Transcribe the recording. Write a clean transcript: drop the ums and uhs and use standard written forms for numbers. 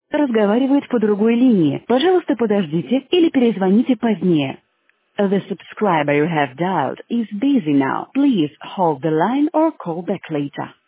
разговаривает по другой линии. Пожалуйста, подождите или перезвоните позднее. The subscriber you have dialed is busy now. Please hold the line or call back later.